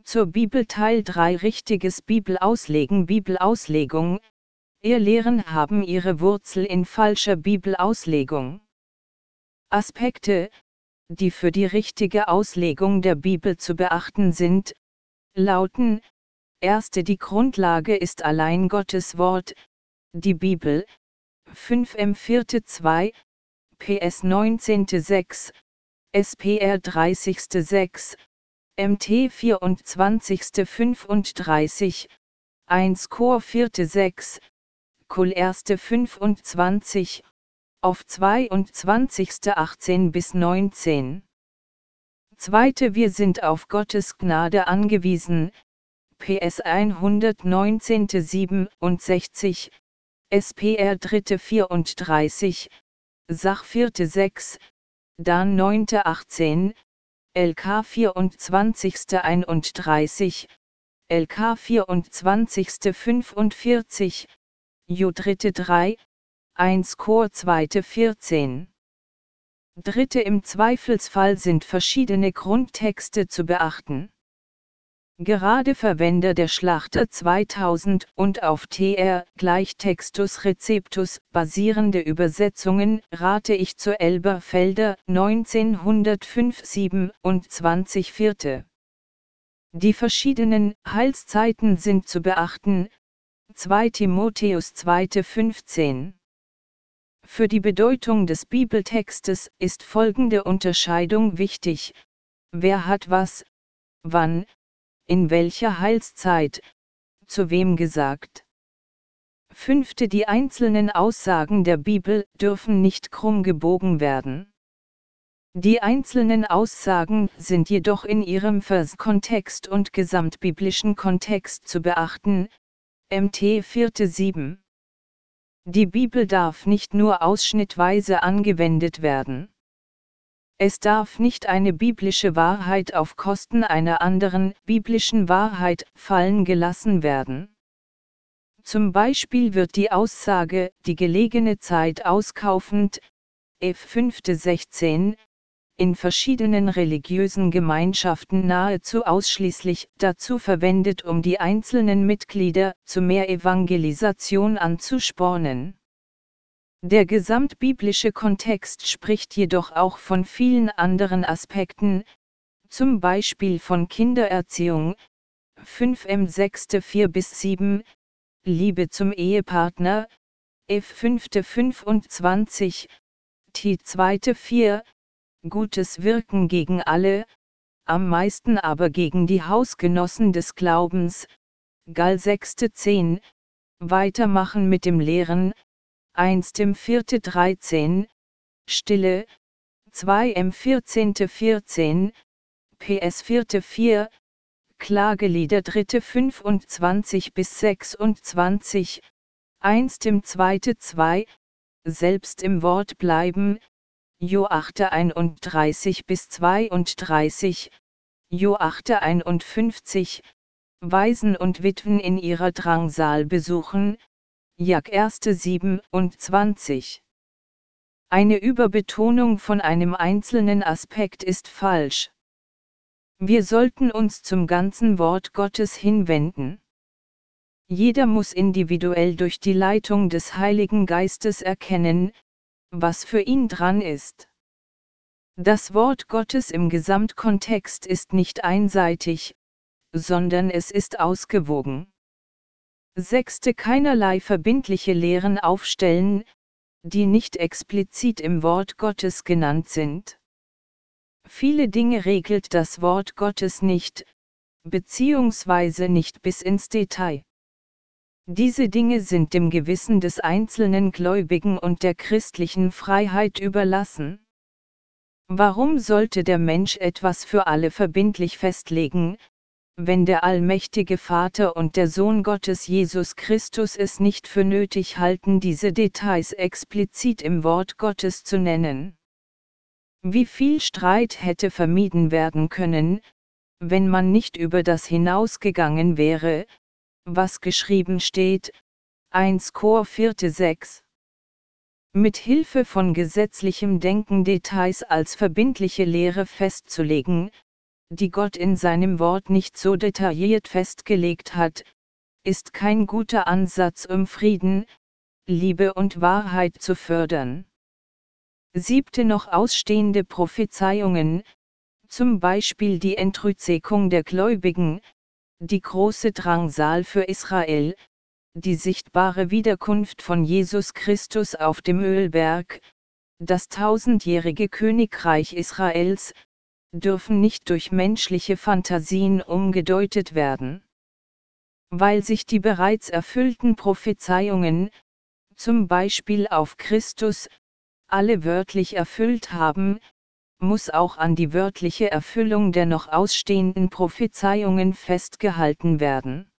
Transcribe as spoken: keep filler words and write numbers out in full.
Zur Bibel Teil drei Richtiges Bibelauslegen Bibelauslegung. Irrlehren haben ihre Wurzel in falscher Bibelauslegung. Aspekte, die für die richtige Auslegung der Bibel zu beachten sind, lauten: Erste Die Grundlage ist allein Gottes Wort, die Bibel, fünf M vier zwei, P S neunzehn sechs, S P R dreißig sechs, M T vierundzwanzig fünfunddreißig, eins Chor vier sechs, Kol eins fünfundzwanzig, auf zweiundzwanzig achtzehn bis neunzehn. Zweite Wir sind auf Gottes Gnade angewiesen, P S hundertneunzehn siebenundsechzig, S P R dritte vierunddreißig, Sach vierte sechs, Dan neunte achtzehn, L K vierundzwanzig einunddreißig, L K vierundzwanzig fünfundvierzig, Ju dritte drei, eins Chor zweite vierzehn. Dritte Im Zweifelsfall sind verschiedene Grundtexte zu beachten. Gerade Verwender der Schlachter zweitausend und auf T R gleich Textus Receptus basierende Übersetzungen rate ich zur Elberfelder neunzehnhundertfünf siebenundzwanzig Vierte. Die verschiedenen Heilszeiten sind zu beachten. zwei Timotheus zwei fünfzehn. Für die Bedeutung des Bibeltextes ist folgende Unterscheidung wichtig: Wer hat was, wann, in welcher Heilszeit, zu wem gesagt. Fünfte Die einzelnen Aussagen der Bibel dürfen nicht krumm gebogen werden. Die einzelnen Aussagen sind jedoch in ihrem Verskontext und gesamtbiblischen Kontext zu beachten. M T vierte sieben. Die Bibel darf nicht nur ausschnittweise angewendet werden. Es darf nicht eine biblische Wahrheit auf Kosten einer anderen biblischen Wahrheit fallen gelassen werden. Zum Beispiel wird die Aussage, die gelegene Zeit auskaufend, F fünfte sechzehn, in verschiedenen religiösen Gemeinschaften nahezu ausschließlich dazu verwendet, um die einzelnen Mitglieder zu mehr Evangelisation anzuspornen. Der gesamtbiblische Kontext spricht jedoch auch von vielen anderen Aspekten, zum Beispiel von Kindererziehung, fünf M sechste vier bis sieben, Liebe zum Ehepartner, F fünfte fünfundzwanzig, T zweite vier, Gutes Wirken gegen alle, am meisten aber gegen die Hausgenossen des Glaubens, Gal sechste zehn, Weitermachen mit dem Lehren, eins Tim vierte dreizehn, Stille, zwei M vierzehnte vierzehn, P S vierte vier, Klagelieder dritte fünfundzwanzig bis sechsundzwanzig, eins Tim zweite zwei, Selbst im Wort bleiben, Jo achte einunddreißig bis zweiunddreißig, Jo achte einundfünfzig, Waisen und Witwen in ihrer Drangsal besuchen, Jak erste siebenundzwanzig. Eine Überbetonung von einem einzelnen Aspekt ist falsch. Wir sollten uns zum ganzen Wort Gottes hinwenden. Jeder muss individuell durch die Leitung des Heiligen Geistes erkennen, was für ihn dran ist. Das Wort Gottes im Gesamtkontext ist nicht einseitig, sondern es ist ausgewogen. Sechste Keinerlei verbindliche Lehren aufstellen, die nicht explizit im Wort Gottes genannt sind. Viele Dinge regelt das Wort Gottes nicht, beziehungsweise nicht bis ins Detail. Diese Dinge sind dem Gewissen des einzelnen Gläubigen und der christlichen Freiheit überlassen. Warum sollte der Mensch etwas für alle verbindlich festlegen, wenn der allmächtige Vater und der Sohn Gottes Jesus Christus es nicht für nötig halten, diese Details explizit im Wort Gottes zu nennen? Wie viel Streit hätte vermieden werden können, wenn man nicht über das hinausgegangen wäre, was geschrieben steht, eins Chor vierte sechs. Mit Hilfe von gesetzlichem Denken Details als verbindliche Lehre festzulegen, die Gott in seinem Wort nicht so detailliert festgelegt hat, ist kein guter Ansatz, um Frieden, Liebe und Wahrheit zu fördern. Siebte noch ausstehende Prophezeiungen, zum Beispiel die Entrückung der Gläubigen, die große Drangsal für Israel, die sichtbare Wiederkunft von Jesus Christus auf dem Ölberg, das tausendjährige Königreich Israels, dürfen nicht durch menschliche Fantasien umgedeutet werden. Weil sich die bereits erfüllten Prophezeiungen, zum Beispiel auf Christus, alle wörtlich erfüllt haben, muss auch an die wörtliche Erfüllung der noch ausstehenden Prophezeiungen festgehalten werden.